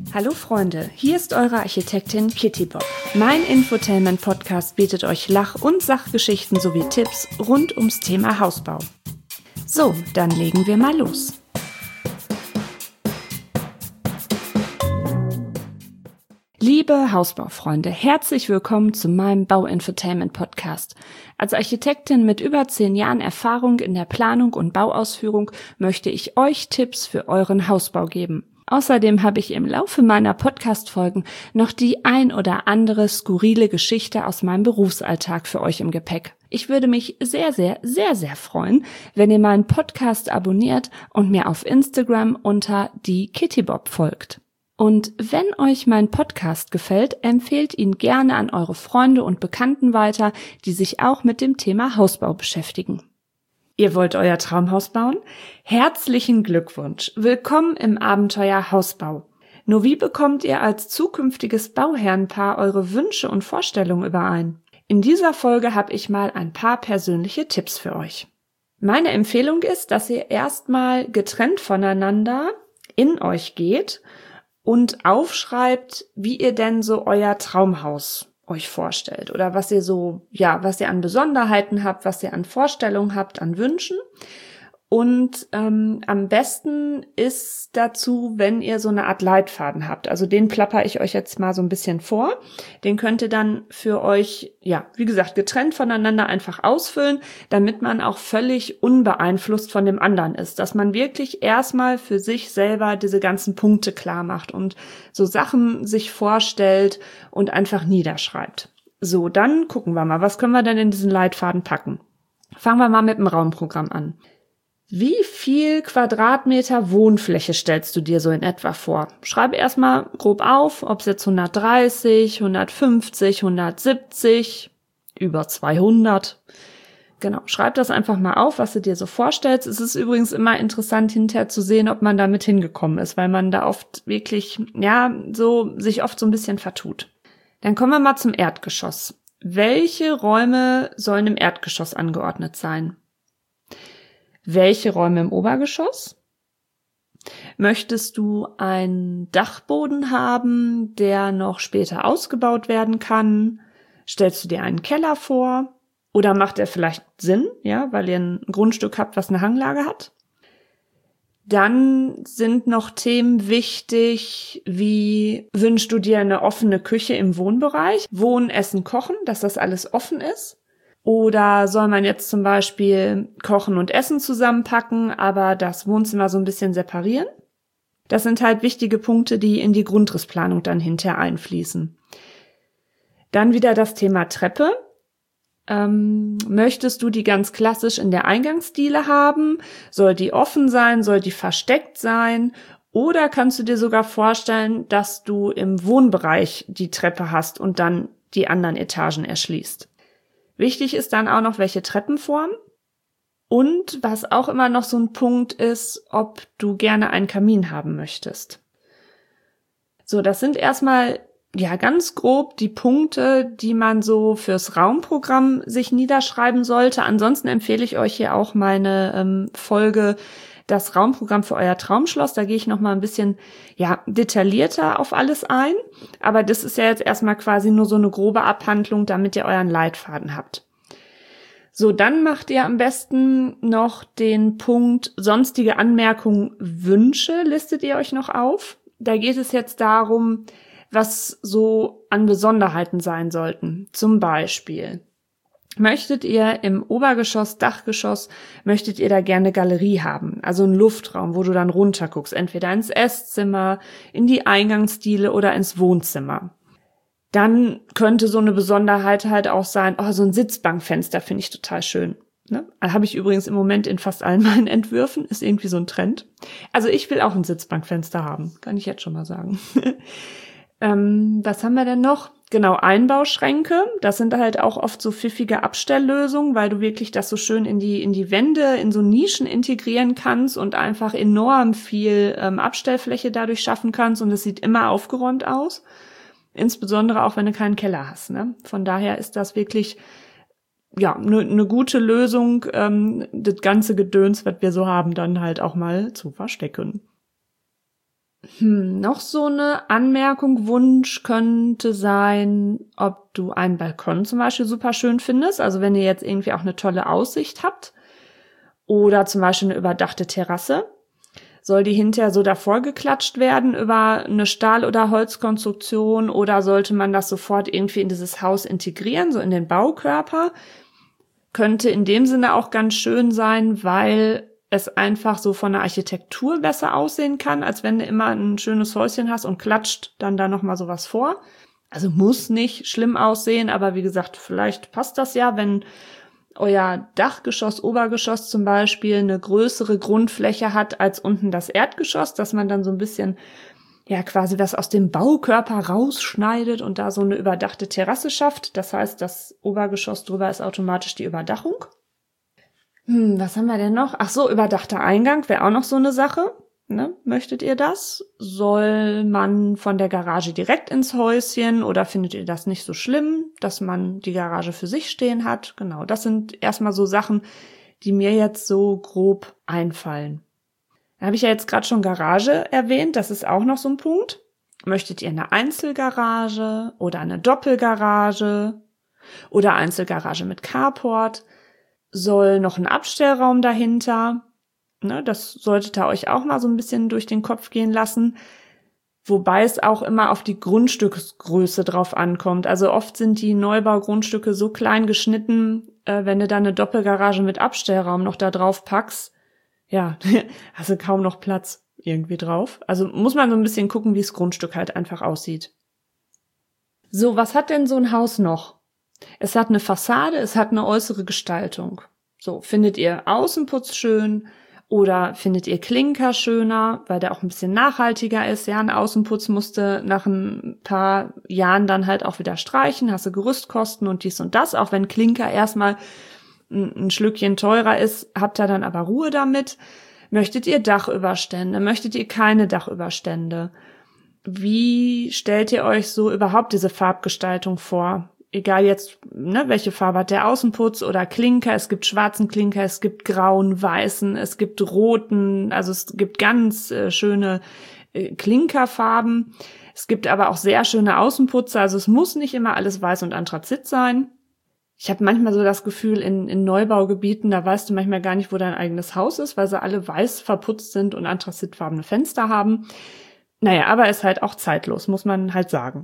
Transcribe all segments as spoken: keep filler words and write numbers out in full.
Hallo Freunde, hier ist eure Architektin Kitty Bob. Mein Infotainment-Podcast bietet euch Lach- und Sachgeschichten sowie Tipps rund ums Thema Hausbau. So, dann legen wir mal los. Liebe Hausbaufreunde, herzlich willkommen zu meinem Bau-Infotainment-Podcast. Als Architektin mit über zehn Jahren Erfahrung in der Planung und Bauausführung möchte ich euch Tipps für euren Hausbau geben. Außerdem habe ich im Laufe meiner Podcast-Folgen noch die ein oder andere skurrile Geschichte aus meinem Berufsalltag für euch im Gepäck. Ich würde mich sehr, sehr, sehr, sehr freuen, wenn ihr meinen Podcast abonniert und mir auf Instagram unter die Kitty Bob folgt. Und wenn euch mein Podcast gefällt, empfehlt ihn gerne an eure Freunde und Bekannten weiter, die sich auch mit dem Thema Hausbau beschäftigen. Ihr wollt euer Traumhaus bauen? Herzlichen Glückwunsch! Willkommen im Abenteuer Hausbau. Nur wie bekommt ihr als zukünftiges Bauherrenpaar eure Wünsche und Vorstellungen überein? In dieser Folge habe ich mal ein paar persönliche Tipps für euch. Meine Empfehlung ist, dass ihr erstmal getrennt voneinander in euch geht und aufschreibt, wie ihr denn so euer Traumhaus euch vorstellt oder was ihr so, ja, was ihr an Besonderheiten habt, was ihr an Vorstellungen habt, an Wünschen. Und ähm, am besten ist dazu, wenn ihr so eine Art Leitfaden habt. Also den plapper ich euch jetzt mal so ein bisschen vor. Den könnt ihr dann für euch, ja, wie gesagt, getrennt voneinander einfach ausfüllen, damit man auch völlig unbeeinflusst von dem anderen ist. Dass man wirklich erstmal für sich selber diese ganzen Punkte klar macht und so Sachen sich vorstellt und einfach niederschreibt. So, dann gucken wir mal, was können wir denn in diesen Leitfaden packen? Fangen wir mal mit dem Raumprogramm an. Wie viel Quadratmeter Wohnfläche stellst du dir so in etwa vor? Schreibe erstmal grob auf, ob es jetzt hundertdreißig, hundertfünfzig, hundertsiebzig, über zweihundert. Genau, schreib das einfach mal auf, was du dir so vorstellst. Es ist übrigens immer interessant hinterher zu sehen, ob man damit hingekommen ist, weil man da oft wirklich, ja, so sich oft so ein bisschen vertut. Dann kommen wir mal zum Erdgeschoss. Welche Räume sollen im Erdgeschoss angeordnet sein? Welche Räume im Obergeschoss? Möchtest du einen Dachboden haben, der noch später ausgebaut werden kann? Stellst du dir einen Keller vor? Oder macht er vielleicht Sinn, ja, weil ihr ein Grundstück habt, was eine Hanglage hat? Dann sind noch Themen wichtig, wie wünschst du dir eine offene Küche im Wohnbereich? Wohnen, Essen, Kochen, dass das alles offen ist? Oder soll man jetzt zum Beispiel Kochen und Essen zusammenpacken, aber das Wohnzimmer so ein bisschen separieren? Das sind halt wichtige Punkte, die in die Grundrissplanung dann hinterher einfließen. Dann wieder das Thema Treppe. Ähm, möchtest du die ganz klassisch in der Eingangsdiele haben? Soll die offen sein? Soll die versteckt sein? Oder kannst du dir sogar vorstellen, dass du im Wohnbereich die Treppe hast und dann die anderen Etagen erschließt? Wichtig ist dann auch noch, welche Treppenform und was auch immer noch so ein Punkt ist, ob du gerne einen Kamin haben möchtest. So, das sind erstmal ja ganz grob die Punkte, die man so fürs Raumprogramm sich niederschreiben sollte. Ansonsten empfehle ich euch hier auch meine ähm, Folge Das Raumprogramm für euer Traumschloss. Da gehe ich noch mal ein bisschen ja detaillierter auf alles ein. Aber das ist ja jetzt erstmal quasi nur so eine grobe Abhandlung, damit ihr euren Leitfaden habt. So, dann macht ihr am besten noch den Punkt sonstige Anmerkungen, Wünsche, listet ihr euch noch auf. Da geht es jetzt darum, was so an Besonderheiten sein sollten. Zum Beispiel: Möchtet ihr im Obergeschoss, Dachgeschoss, möchtet ihr da gerne Galerie haben? Also einen Luftraum, wo du dann runterguckst, entweder ins Esszimmer, in die Eingangsdiele oder ins Wohnzimmer. Dann könnte so eine Besonderheit halt auch sein, oh, so ein Sitzbankfenster finde ich total schön. Ne? Habe ich übrigens im Moment in fast allen meinen Entwürfen, ist irgendwie so ein Trend. Also ich will auch ein Sitzbankfenster haben, kann ich jetzt schon mal sagen. ähm, was haben wir denn noch? Genau, Einbauschränke, das sind halt auch oft so pfiffige Abstelllösungen, weil du wirklich das so schön in die in die Wände, in so Nischen integrieren kannst und einfach enorm viel ähm, Abstellfläche dadurch schaffen kannst und es sieht immer aufgeräumt aus, insbesondere auch wenn du keinen Keller hast. Ne? Von daher ist das wirklich ja eine ne gute Lösung, ähm, das ganze Gedöns, was wir so haben, dann halt auch mal zu verstecken. Hm, noch so eine Anmerkung, Wunsch könnte sein, ob du einen Balkon zum Beispiel super schön findest. Also wenn ihr jetzt irgendwie auch eine tolle Aussicht habt oder zum Beispiel eine überdachte Terrasse. Soll die hinterher so davor geklatscht werden über eine Stahl- oder Holzkonstruktion oder sollte man das sofort irgendwie in dieses Haus integrieren, so in den Baukörper? Könnte in dem Sinne auch ganz schön sein, weil es einfach so von der Architektur besser aussehen kann, als wenn du immer ein schönes Häuschen hast und klatscht dann da nochmal sowas vor. Also muss nicht schlimm aussehen, aber wie gesagt, vielleicht passt das ja, wenn euer Dachgeschoss, Obergeschoss zum Beispiel eine größere Grundfläche hat als unten das Erdgeschoss, dass man dann so ein bisschen, ja, quasi was aus dem Baukörper rausschneidet und da so eine überdachte Terrasse schafft. Das heißt, das Obergeschoss drüber ist automatisch die Überdachung. Hm, was haben wir denn noch? Ach so, überdachter Eingang wäre auch noch so eine Sache. Ne? Möchtet ihr das? Soll man von der Garage direkt ins Häuschen oder findet ihr das nicht so schlimm, dass man die Garage für sich stehen hat? Genau, das sind erstmal so Sachen, die mir jetzt so grob einfallen. Da habe ich ja jetzt gerade schon Garage erwähnt, das ist auch noch so ein Punkt. Möchtet ihr eine Einzelgarage oder eine Doppelgarage oder Einzelgarage mit Carport? Soll noch ein Abstellraum dahinter? Ne, das solltet ihr euch auch mal so ein bisschen durch den Kopf gehen lassen. Wobei es auch immer auf die Grundstücksgröße drauf ankommt. Also oft sind die Neubaugrundstücke so klein geschnitten, äh, wenn du da eine Doppelgarage mit Abstellraum noch da drauf packst, ja, hast du kaum noch Platz irgendwie drauf. Also muss man so ein bisschen gucken, wie das Grundstück halt einfach aussieht. So, was hat denn so ein Haus noch? Es hat eine Fassade, es hat eine äußere Gestaltung. So, findet ihr Außenputz schön? Oder findet ihr Klinker schöner, weil der auch ein bisschen nachhaltiger ist? Ja, ein Außenputz musste nach ein paar Jahren dann halt auch wieder streichen, hast du Gerüstkosten und dies und das. Auch wenn Klinker erstmal ein, ein Schlückchen teurer ist, habt ihr dann aber Ruhe damit. Möchtet ihr Dachüberstände? Möchtet ihr keine Dachüberstände? Wie stellt ihr euch so überhaupt diese Farbgestaltung vor? Egal jetzt, ne, welche Farbe hat der Außenputz oder Klinker, es gibt schwarzen Klinker, es gibt grauen, weißen, es gibt roten, also es gibt ganz äh, schöne äh, Klinkerfarben. Es gibt aber auch sehr schöne Außenputze, also es muss nicht immer alles weiß und Anthrazit sein. Ich habe manchmal so das Gefühl, in, in Neubaugebieten, da weißt du manchmal gar nicht, wo dein eigenes Haus ist, weil sie alle weiß verputzt sind und anthrazitfarbene Fenster haben. Naja, aber ist halt auch zeitlos, muss man halt sagen.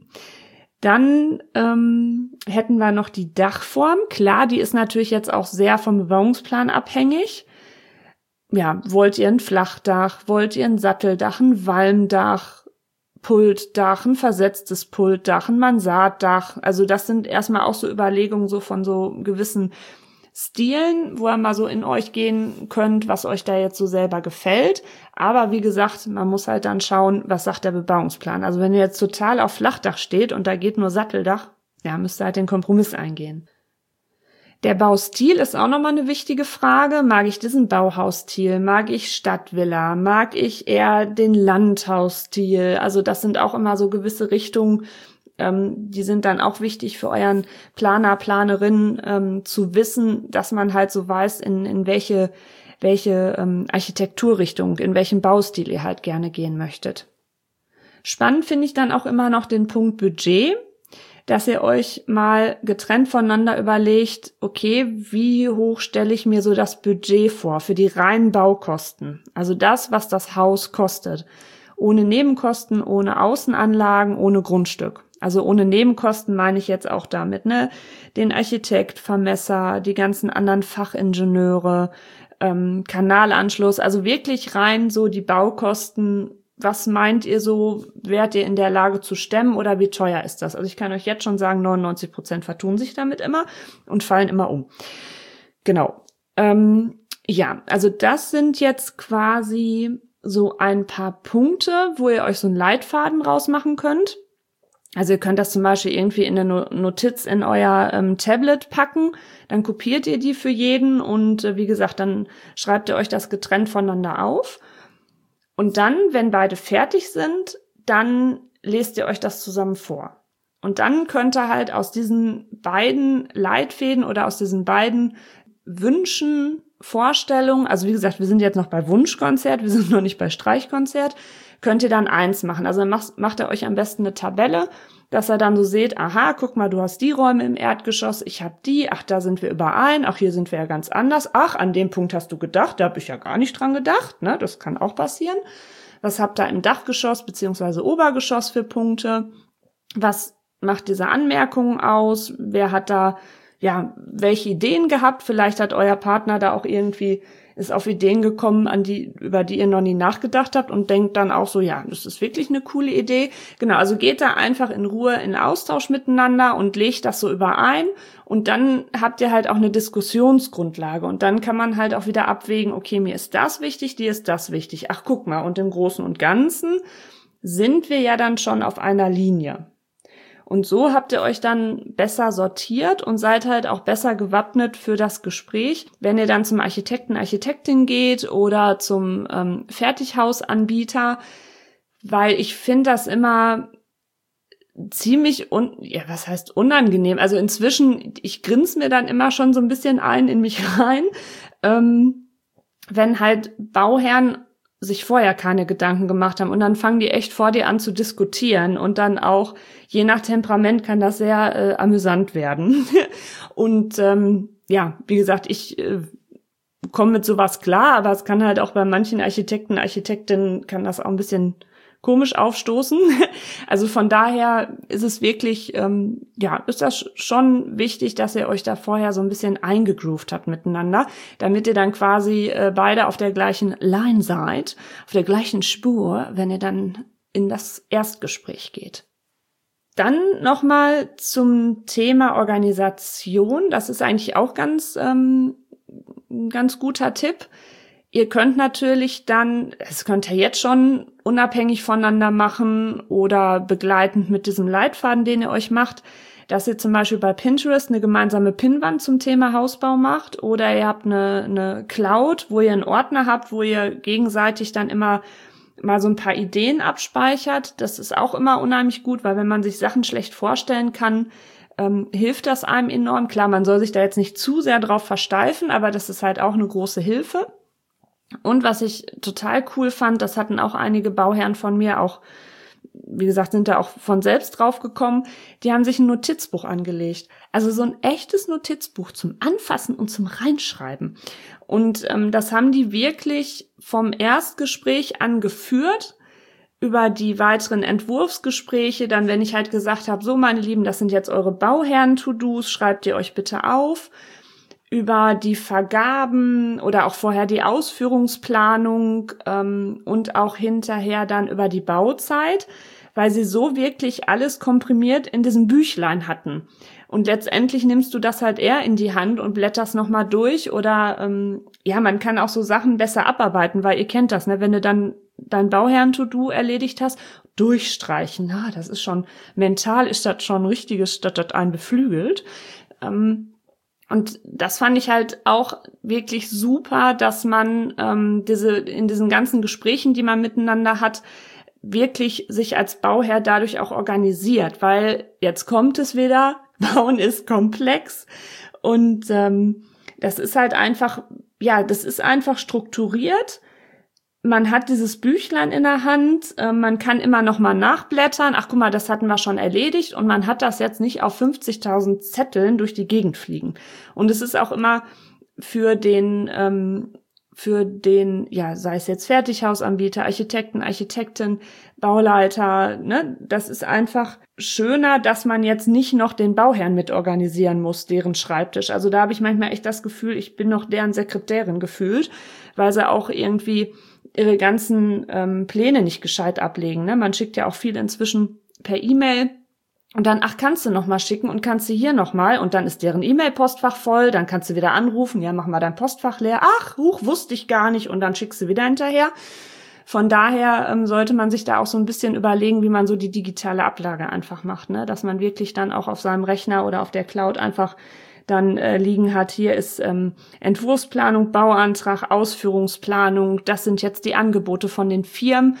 Dann ähm, hätten wir noch die Dachform. Klar, die ist natürlich jetzt auch sehr vom Bebauungsplan abhängig. Ja, wollt ihr ein Flachdach, wollt ihr ein Satteldach, ein Walmdach, Pultdach, ein versetztes Pultdach, ein Mansarddach. Also das sind erstmal auch so Überlegungen so von so gewissen Stilen, wo ihr mal so in euch gehen könnt, was euch da jetzt so selber gefällt. Aber wie gesagt, man muss halt dann schauen, was sagt der Bebauungsplan. Also wenn ihr jetzt total auf Flachdach steht und da geht nur Satteldach, ja, müsst ihr halt den Kompromiss eingehen. Der Baustil ist auch nochmal eine wichtige Frage. Mag ich diesen Bauhausstil? Mag ich Stadtvilla? Mag ich eher den Landhausstil? Also das sind auch immer so gewisse Richtungen, Ähm, die sind dann auch wichtig für euren Planer, Planerin ähm, zu wissen, dass man halt so weiß, in, in welche, welche ähm, Architekturrichtung, in welchem Baustil ihr halt gerne gehen möchtet. Spannend finde ich dann auch immer noch den Punkt Budget, dass ihr euch mal getrennt voneinander überlegt, okay, wie hoch stelle ich mir so das Budget vor für die reinen Baukosten? Also das, was das Haus kostet. Ohne Nebenkosten, ohne Außenanlagen, ohne Grundstück. Also ohne Nebenkosten meine ich jetzt auch damit, ne, den Architekt, Vermesser, die ganzen anderen Fachingenieure, ähm, Kanalanschluss, also wirklich rein so die Baukosten. Was meint ihr so, wärt ihr in der Lage zu stemmen oder wie teuer ist das? Also ich kann euch jetzt schon sagen, neunundneunzig Prozent vertun sich damit immer und fallen immer um. Genau. Ähm, ja, also das sind jetzt quasi so ein paar Punkte, wo ihr euch so einen Leitfaden rausmachen könnt. Also ihr könnt das zum Beispiel irgendwie in eine Notiz in euer ähm, Tablet packen, dann kopiert ihr die für jeden und äh, wie gesagt, dann schreibt ihr euch das getrennt voneinander auf. Und dann, wenn beide fertig sind, dann lest ihr euch das zusammen vor. Und dann könnt ihr halt aus diesen beiden Leitfäden oder aus diesen beiden Wünschen, Vorstellungen, also wie gesagt, wir sind jetzt noch bei Wunschkonzert, wir sind noch nicht bei Streichkonzert, könnt ihr dann eins machen. Also dann macht, macht ihr euch am besten eine Tabelle, dass ihr dann so seht, aha, guck mal, du hast die Räume im Erdgeschoss, ich habe die, ach, da sind wir überein, ach, hier sind wir ja ganz anders, ach, an dem Punkt hast du gedacht, da habe ich ja gar nicht dran gedacht, ne, das kann auch passieren. Was habt ihr im Dachgeschoss beziehungsweise Obergeschoss für Punkte? Was macht diese Anmerkungen aus? Wer hat da ja, welche Ideen gehabt? Vielleicht hat euer Partner da auch irgendwie, ist auf Ideen gekommen, an die, über die ihr noch nie nachgedacht habt und denkt dann auch so, ja, das ist wirklich eine coole Idee. Genau, also geht da einfach in Ruhe in Austausch miteinander und legt das so überein und dann habt ihr halt auch eine Diskussionsgrundlage und dann kann man halt auch wieder abwägen, okay, mir ist das wichtig, dir ist das wichtig. Ach, guck mal, und im Großen und Ganzen sind wir ja dann schon auf einer Linie. Und so habt ihr euch dann besser sortiert und seid halt auch besser gewappnet für das Gespräch, wenn ihr dann zum Architekten, Architektin geht oder zum ähm, Fertighausanbieter, weil ich finde das immer ziemlich, un ja, was heißt unangenehm? Also inzwischen, ich grinse mir dann immer schon so ein bisschen ein in mich rein, ähm, wenn halt Bauherren sich vorher keine Gedanken gemacht haben und dann fangen die echt vor dir an zu diskutieren und dann auch, je nach Temperament kann das sehr äh, amüsant werden. Und ähm, ja, wie gesagt, ich äh, komme mit sowas klar, aber es kann halt auch bei manchen Architekten, Architektinnen kann das auch ein bisschen komisch aufstoßen. Also von daher ist es wirklich, ähm, ja, ist das schon wichtig, dass ihr euch da vorher so ein bisschen eingegroovt habt miteinander, damit ihr dann quasi äh, beide auf der gleichen Line seid, auf der gleichen Spur, wenn ihr dann in das Erstgespräch geht. Dann nochmal zum Thema Organisation. Das ist eigentlich auch ganz, ähm, ein ganz guter Tipp. Ihr könnt natürlich dann, das könnt ihr jetzt schon unabhängig voneinander machen oder begleitend mit diesem Leitfaden, den ihr euch macht, dass ihr zum Beispiel bei Pinterest eine gemeinsame Pinnwand zum Thema Hausbau macht oder ihr habt eine, eine Cloud, wo ihr einen Ordner habt, wo ihr gegenseitig dann immer mal so ein paar Ideen abspeichert. Das ist auch immer unheimlich gut, weil wenn man sich Sachen schlecht vorstellen kann, ähm, hilft das einem enorm. Klar, man soll sich da jetzt nicht zu sehr drauf versteifen, aber das ist halt auch eine große Hilfe. Und was ich total cool fand, das hatten auch einige Bauherren von mir auch, wie gesagt, sind da auch von selbst drauf gekommen, die haben sich ein Notizbuch angelegt. Also so ein echtes Notizbuch zum Anfassen und zum Reinschreiben. Und ähm, das haben die wirklich vom Erstgespräch an geführt, über die weiteren Entwurfsgespräche, dann wenn ich halt gesagt habe, so meine Lieben, das sind jetzt eure Bauherren-To-Dos, schreibt ihr euch bitte auf, über die Vergaben oder auch vorher die Ausführungsplanung ähm, und auch hinterher dann über die Bauzeit, weil sie so wirklich alles komprimiert in diesem Büchlein hatten. Und letztendlich nimmst du das halt eher in die Hand und blätterst nochmal durch oder ähm, ja, man kann auch so Sachen besser abarbeiten, weil ihr kennt das, ne? Wenn du dann dein Bauherren-To-Do erledigt hast, durchstreichen, na, das ist schon, mental ist das schon richtiges, das das einen beflügelt. Ähm, Und das fand ich halt auch wirklich super, dass man ähm, diese in diesen ganzen Gesprächen, die man miteinander hat, wirklich sich als Bauherr dadurch auch organisiert, weil jetzt kommt es wieder, Bauen ist komplex und ähm, das ist halt einfach, ja, das ist einfach strukturiert. Man hat dieses Büchlein in der Hand, äh, man kann immer noch mal nachblättern, ach guck mal, das hatten wir schon erledigt und man hat das jetzt nicht auf fünfzigtausend Zetteln durch die Gegend fliegen. Und es ist auch immer für den, ähm, für den, ja, sei es jetzt Fertighausanbieter, Architekten, Architektin, Bauleiter, ne, das ist einfach schöner, dass man jetzt nicht noch den Bauherrn mit organisieren muss, deren Schreibtisch. Also da habe ich manchmal echt das Gefühl, ich bin noch deren Sekretärin gefühlt, weil sie auch irgendwie ihre ganzen ähm, Pläne nicht gescheit ablegen. Ne? Man schickt ja auch viel inzwischen per E-Mail und dann, ach, kannst du noch mal schicken und kannst du hier noch mal und dann ist deren E-Mail-Postfach voll, dann kannst du wieder anrufen, ja, mach mal dein Postfach leer, ach, huch, wusste ich gar nicht und dann schickst du wieder hinterher. Von daher ähm, sollte man sich da auch so ein bisschen überlegen, wie man so die digitale Ablage einfach macht, ne? Dass man wirklich dann auch auf seinem Rechner oder auf der Cloud einfach dann äh, liegen hat, hier ist ähm, Entwurfsplanung, Bauantrag, Ausführungsplanung, das sind jetzt die Angebote von den Firmen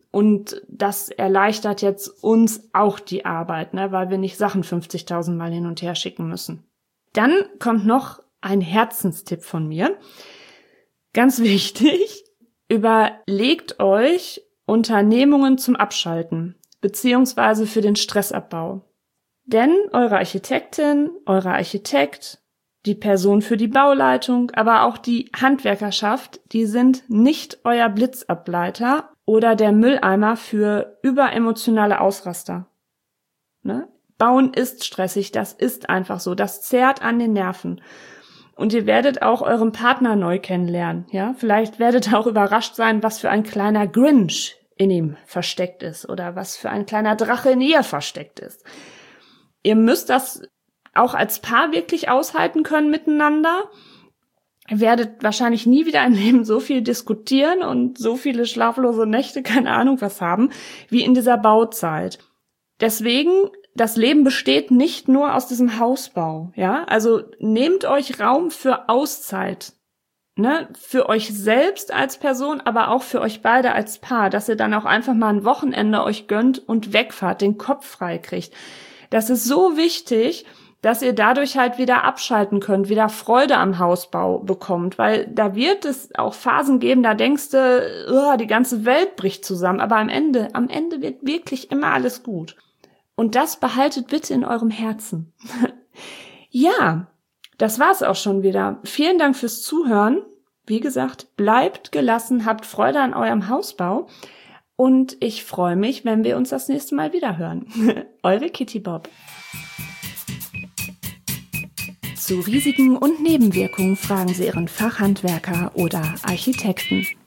und das erleichtert jetzt uns auch die Arbeit, ne, weil wir nicht Sachen fünfzigtausend Mal hin und her schicken müssen. Dann kommt noch ein Herzenstipp von mir. Ganz wichtig, überlegt euch Unternehmungen zum Abschalten, beziehungsweise für den Stressabbau. Denn eure Architektin, euer Architekt, die Person für die Bauleitung, aber auch die Handwerkerschaft, die sind nicht euer Blitzableiter oder der Mülleimer für überemotionale Ausraster. Ne? Bauen ist stressig, das ist einfach so, das zerrt an den Nerven. Und ihr werdet auch euren Partner neu kennenlernen, ja? Vielleicht werdet ihr auch überrascht sein, was für ein kleiner Grinch in ihm versteckt ist oder was für ein kleiner Drache in ihr versteckt ist. Ihr müsst das auch als Paar wirklich aushalten können miteinander. Ihr werdet wahrscheinlich nie wieder im Leben so viel diskutieren und so viele schlaflose Nächte, keine Ahnung was haben, wie in dieser Bauzeit. Deswegen, das Leben besteht nicht nur aus diesem Hausbau, ja? Also nehmt euch Raum für Auszeit, ne? Für euch selbst als Person, aber auch für euch beide als Paar, dass ihr dann auch einfach mal ein Wochenende euch gönnt und wegfahrt, den Kopf frei kriegt. Das ist so wichtig, dass ihr dadurch halt wieder abschalten könnt, wieder Freude am Hausbau bekommt, weil da wird es auch Phasen geben, da denkst du, oh, die ganze Welt bricht zusammen, aber am Ende, am Ende wird wirklich immer alles gut. Und das behaltet bitte in eurem Herzen. Ja, das war's auch schon wieder. Vielen Dank fürs Zuhören. Wie gesagt, bleibt gelassen, habt Freude an eurem Hausbau. Und ich freue mich, wenn wir uns das nächste Mal wieder hören. Eure Kitty Bob. Zu Risiken und Nebenwirkungen fragen Sie Ihren Fachhandwerker oder Architekten.